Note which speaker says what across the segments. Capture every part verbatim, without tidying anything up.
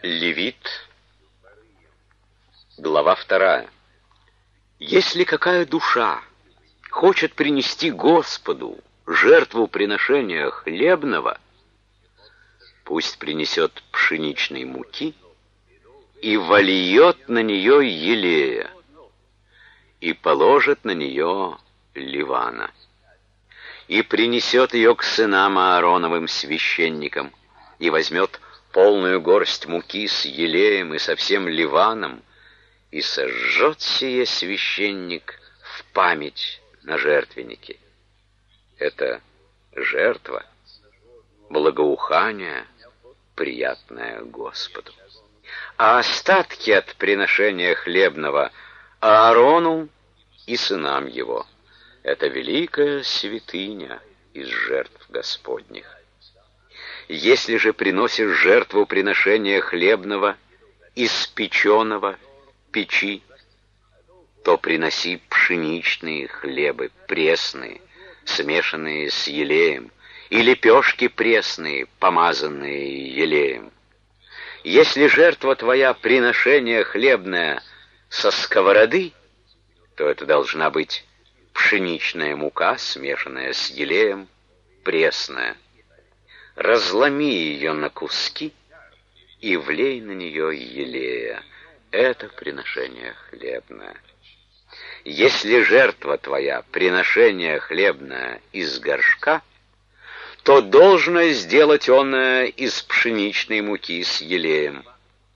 Speaker 1: Левит, глава вторая. Если какая душа хочет принести Господу жертву приношения хлебного, пусть принесет пшеничной муки и вольет на нее елея, и положит на нее ливана, и принесет ее к сынам Аароновым священникам, и возьмет полную горсть муки с елеем и со всем ливаном, и сожжет сие священник в память на жертвеннике. Это жертва, благоухание, приятное Господу. А остатки от приношения хлебного Аарону и сынам его — это великая святыня из жертв Господних. Если же приносишь жертву приношения хлебного из печеного печи, то приноси пшеничные хлебы пресные, смешанные с елеем, и лепешки пресные, помазанные елеем. Если жертва твоя приношение хлебное со сковороды, то это должна быть пшеничная мука, смешанная с елеем, пресная. Разломи ее на куски и влей на нее елея. Это приношение хлебное. Если жертва твоя приношение хлебное из горшка, то должно сделать оное из пшеничной муки с елеем.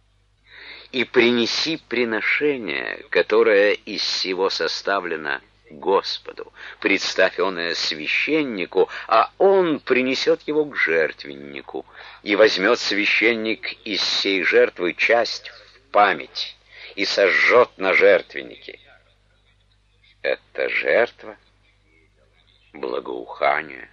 Speaker 1: И принеси приношение, которое из всего составлено, Господу. Представь оное священнику, а он принесет его к жертвеннику, и возьмет священник из сей жертвы часть в память и сожжет на жертвеннике. Это жертва, благоухание,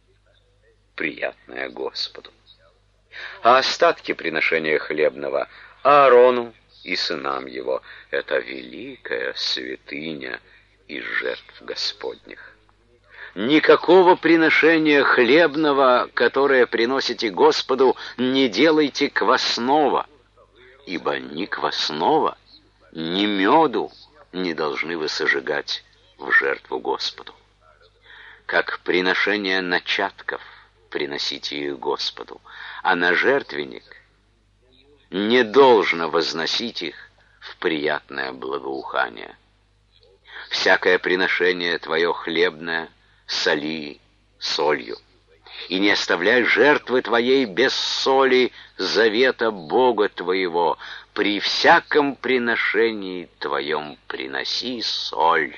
Speaker 1: приятное Господу. А остатки приношения хлебного Аарону и сынам его — это великая святыня из жертв Господних. Никакого приношения хлебного, которое приносите Господу, не делайте квасного, ибо ни квасного, ни меду не должны вы сожигать в жертву Господу. Как приношение начатков приносите их Господу, а на жертвенник не должно возносить их в приятное благоухание. Всякое приношение твое хлебное соли солью, и не оставляй жертвы твоей без соли завета Бога твоего. При всяком приношении твоем приноси соль.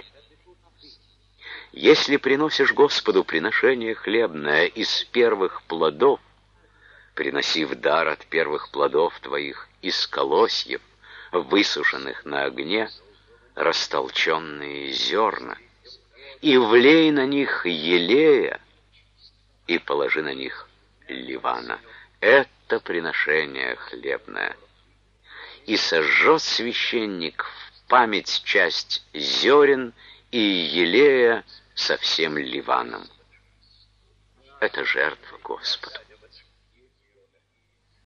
Speaker 1: Если приносишь Господу приношение хлебное из первых плодов, приноси в дар от первых плодов твоих из колосьев, высушенных на огне, растолченные зерна, и влей на них елея, и положи на них ливана. Это приношение хлебное. И сожжет священник в память часть зерен и елея со всем ливаном. Это жертва Господу.